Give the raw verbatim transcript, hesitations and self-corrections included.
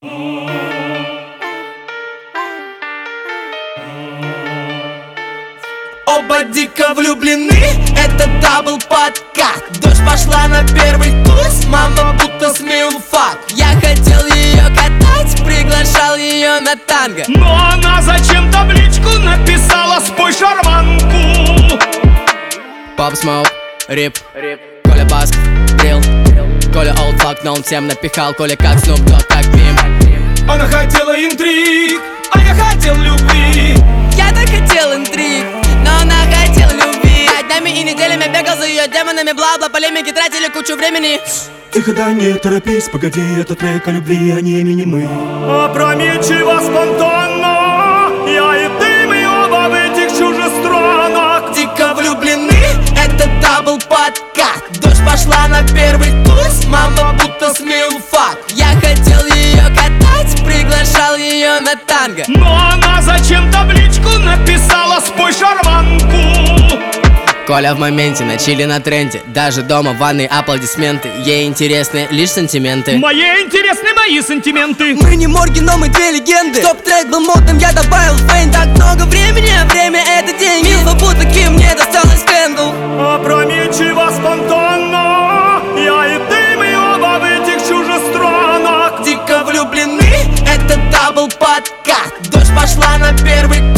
Оба дико влюблены, это дабл подкат. Дождь пошла на первый туз, мама будто смилфак. Я хотел ее катать, приглашал ее на танго, но она зачем табличку написала: спой шарманку. Pop Smoke, Рип, Коля Басков, Дрил, Коля олдфак, но он всем напихал. Коля как Снуп Дог, как Пим. Она хотела интриг, а я хотел любви. Я так хотел интриг, но она хотела любви. Днями и неделями бегал за ее демонами, бла-бла, полемики, тратили кучу времени. Тихо, да не торопись, погоди, это трек о любви, а не имени мы. Опрометчиво, спонтанно, я и ты, мы оба в этих чужестранах. Дико влюблены, это дабл подкат. Дождь пошла на первый туз, мама будто смилфак. Я хотел ее катать, приглашал ее на танго, но она зачем табличку написала: спой шарманку. Коля в моменте, на чили на тренде. Даже дома в ванной аплодисменты. Ей интересны лишь сантименты. Мои интересны мои сантименты. Мы не морги, но мы две легенды. Чтоб трек был модным, я добавил фейн. Так много времени, а время это деньги. Милфа будто Ким, мне досталось скандал. Опрометчиво, спонтанно, я и ты, мы оба в этих чужестранах. Дико влюблены, это дабл подкат. Дождь пошла на первый